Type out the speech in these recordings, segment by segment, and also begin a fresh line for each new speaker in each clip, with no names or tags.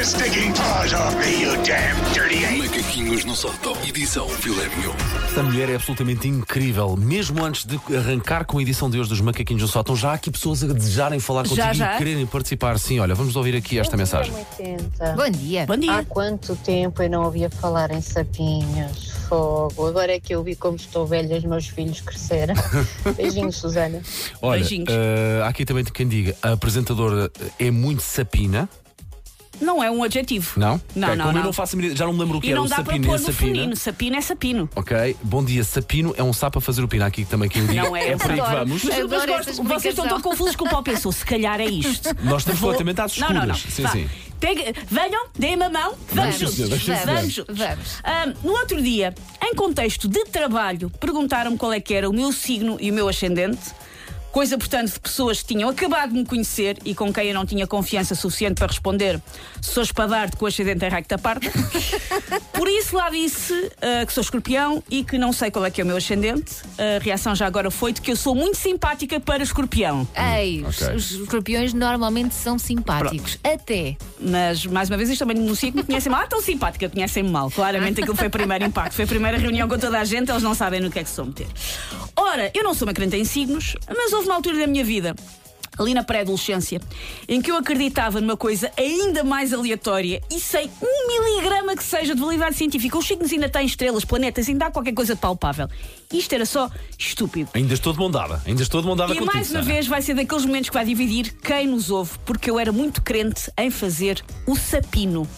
stinking paws off me, you damn dirty ape!
Macaquinhos no sótão, edição filé mignon.
Esta mulher é absolutamente incrível. Mesmo antes de arrancar com a edição de hoje dos Macaquinhos no Sótão, já há aqui pessoas a desejarem falar contigo e quererem participar. Sim, olha, vamos ouvir aqui esta mensagem.
80.
Bom dia.
Bom dia. Há quanto tempo eu não ouvia falar em sapinhos? Fogo. Agora é que eu vi como estou velha, os meus filhos cresceram. Beijinhos, Susana.
Olha,
Beijinhos.
há aqui também quem diga, a apresentadora é muito sapina.
Não é um adjetivo.
Não?
Não,
Ok,
não,
como
não.
eu não faço a mínima- já não me lembro o que
E
era
não
o
dá para
sapino
pôr
e
no
sapina.
feminino. Sapino é sapino.
Ok, bom dia. Sapino é um sapo a fazer o pino. Há aqui também quem diga.
Não é,
por aí que
adoro.
vamos.
Mas
Adoro essa
vocês estão
explicação.
tão confusos que o Paulo pensou, se calhar é isto.
Nós estamos completamente às escuras.
Não.
Sim,
Vá.
sim.
Venham, deem-me a mão, vamos
Vamos,
juntos.
senhora,
Vamos juntos. No outro dia, em contexto de trabalho, perguntaram-me qual é que era o meu signo e o meu ascendente. Coisa, portanto, de pessoas que tinham acabado de me conhecer e com quem eu não tinha confiança suficiente para responder: sou espadarte com o ascendente em raio da parte. Por isso lá disse que sou escorpião e que não sei qual é que é o meu ascendente. A reação já agora foi de que eu sou muito simpática para escorpião.
Ei,
ok.
os escorpiões normalmente são simpáticos. Até.
Mas, mais uma vez, isto também denuncia que me conhecem mal. Ah, tão simpática, conhecem-me mal. Claramente aquilo foi o primeiro impacto. Foi a primeira reunião com toda a gente, eles não sabem no que é que se vão meter. Ora, eu não sou uma crente em signos, mas houve uma altura da minha vida, ali na pré-adolescência, em que eu acreditava numa coisa ainda mais aleatória e sem 1 miligrama que seja de validade científica. Os signos ainda têm estrelas, planetas, ainda há qualquer coisa de palpável. Isto era só estúpido.
Ainda estou de mão dada. Ainda estou de mão dada
E
contigo,
mais uma
Sara.
vez vai ser daqueles momentos que vai dividir quem nos ouve, porque eu era muito crente em fazer o sapino.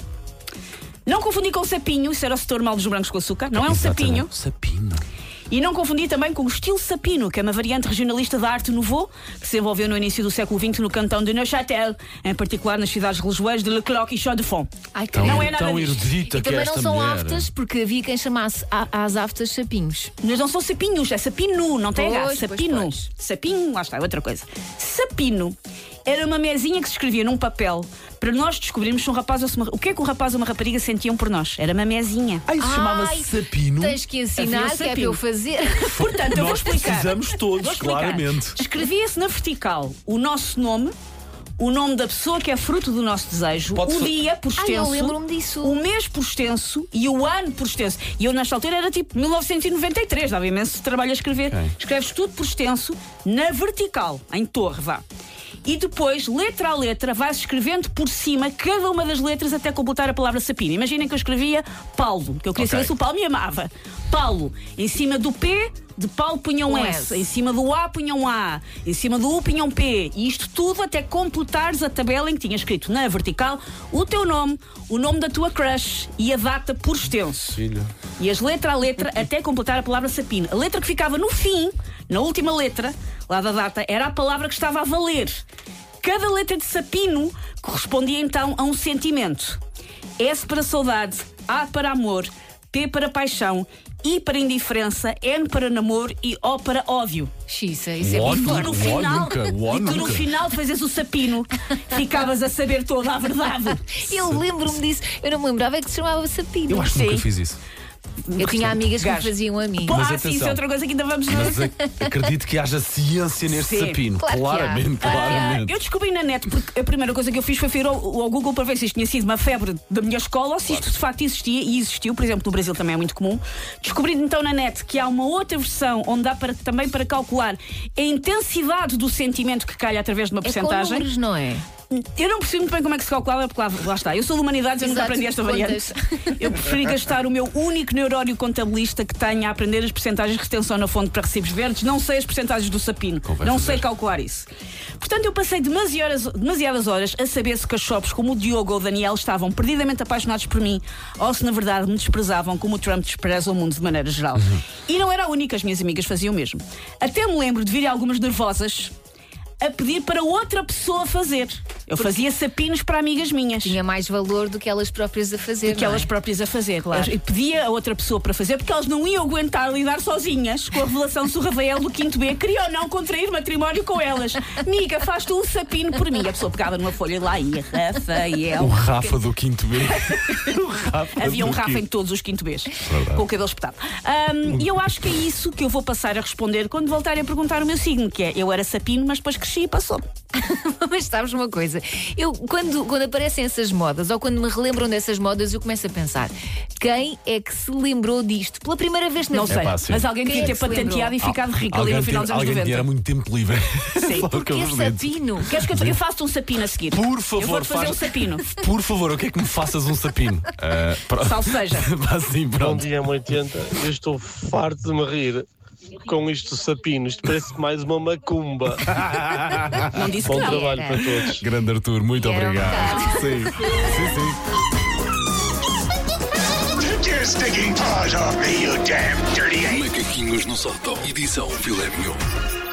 Não confundi com o sapinho, isso era o setor mal dos brancos com açúcar, não é um sapinho.
Sapinho.
E não confundi também com o estilo sapino, que é uma variante regionalista da arte nouveau, que se desenvolveu no início do século XX no cantão de Neuchâtel, em particular nas cidades relojoeiras de Le Cloc e Chaux-de-Fonds.
Ai, que
Não é nada
tão
disto.
erudita
E
que é
também
esta
não são
mulher.
aftas, porque havia quem chamasse às aftas sapinhos.
Mas não são sapinhos, é sapino, não tem H.
Pois,
Sapino.
pois.
Sapinho, lá está, é outra coisa. Sapino era uma mesinha que se escrevia num papel para nós descobrirmos se um rapaz ou se o que é que o rapaz ou uma rapariga sentiam por nós. Era uma mesinha.
Ai, isso chamava-se sapino.
Tens que ensinar,
Havia
que é para
sapinho.
eu fazer.
Portanto, eu vou
Nós
explicar.
precisamos todos,
Vou explicar.
claramente.
Escrevia-se na vertical o nosso nome, o nome da pessoa que é fruto do nosso desejo,
Pode
o
fa-
dia por
Ai,
extenso,
eu lembro-me disso.
o mês por extenso e o ano por extenso. E eu, nesta altura, era tipo 1993, dava imenso trabalho a escrever.
Ok.
Escreves tudo por extenso, na vertical, em torre, vá. E depois, letra a letra, vais escrevendo por cima cada uma das letras até completar a palavra sapino. Imaginem que eu escrevia Paulo, que eu queria
Ok.
saber se o Paulo me amava. Paulo, em cima do P de Paulo punham
Um
S,
S.
em cima do A punham A, em cima do U punham P. E isto tudo até completares a tabela em que tinha escrito na vertical o teu nome, o nome da tua crush e a data por extenso.
Filho.
E as letra a letra até completar a palavra sapino. A letra que ficava no fim, na última letra, lá da data, era a palavra que estava a valer. Cada letra de sapino correspondia então a um sentimento. S para saudade, A para amor, P para paixão, I para indiferença, N para namoro e O para ódio.
Xiça, isso é
O
muito
ódio.
Tu no
forte.
final,
nunca,
e tu no
nunca.
final fazes o sapino, ficavas a saber toda a verdade.
Eu lembro-me disso. Eu não me lembrava é que se chamava sapino.
Eu acho que nunca
Sim.
fiz isso.
Eu tinha amigas que me
Gajo.
faziam a mim.
Pô,
Mas
sim, isso é
atenção.
outra coisa que ainda vamos
Mas acredito que haja ciência neste
Sim,
sapino.
claro que há.
Claramente, claramente.
Eu descobri na net, porque a primeira coisa que eu fiz foi ir ao Google para ver se isto tinha sido uma febre da minha escola ou se isto de facto existia, e existiu. Por exemplo, no Brasil também é muito comum. Descobri então na net que há uma outra versão onde dá também para calcular a intensidade do sentimento que calha através de uma
É com
percentagem.
números, não é?
Eu não percebo muito bem como é que se calculava, porque lá está. Eu sou de humanidades, eu nunca
Exato,
aprendi esta
contas.
variante. Eu preferi gastar o meu único neurónio contabilista que tenho a aprender as percentagens de retenção na fonte para recibos verdes. Não sei as percentagens do sapino.
Convém
Não
fazer.
sei calcular isso. Portanto, eu passei demasiadas horas a saber se cachopos como o Diogo ou o Daniel estavam perdidamente apaixonados por mim ou se na verdade me desprezavam como o Trump despreza o mundo de maneira geral. E não era a única, as minhas amigas faziam o mesmo. Até me lembro de vir algumas nervosas a pedir para outra pessoa fazer. Eu fazia sapinos para amigas minhas.
Tinha mais valor do que elas próprias a fazer.
Que
não é?
elas próprias a fazer, claro. E pedia a outra pessoa para fazer porque elas não iam aguentar lidar sozinhas com a revelação se o Rafael do 5º B queria ou não contrair matrimónio com elas. Amiga, faz tu um sapino por mim. A pessoa pegava numa folha lá e Rafael.
O Rafa do 5º B. O Rafa
Havia um
do
Rafa
quinto.
em todos os 5º Bs,
Verdade.
com o cabelo espetado. E eu acho que é isso que eu vou passar a responder quando voltarem a perguntar o meu signo, que é eu era sapino, mas depois cresci e passou.
Mas sabes uma coisa? coisa. Eu, quando aparecem essas modas, ou quando me relembram dessas modas, eu começo a pensar: quem é que se lembrou disto? Pela primeira vez na
Não
vida.
sei, mas alguém devia ter patenteado e ficado rico ali no final dos anos 90.
Alguém era muito tempo livre.
Sim.
Porque é sapino.
Queres que eu faça um sapino a seguir?
Por favor,
eu vou fazer um sapino.
Por favor, eu quero que me faças um sapino.
Salseja.
Assim,
Bom
pronto.
dia, M80. Eu estou farto de me rir com isto do sapino. Isto parece mais uma macumba.
Não disse
Bom
que não.
trabalho para todos.
Grande Arthur, muito
Era um
obrigado.
bocado.
Sim, sim.
Take your stinking paws off me, you damn dirty ape!
Macaquinhos no sótão. Edição Filé Mignon.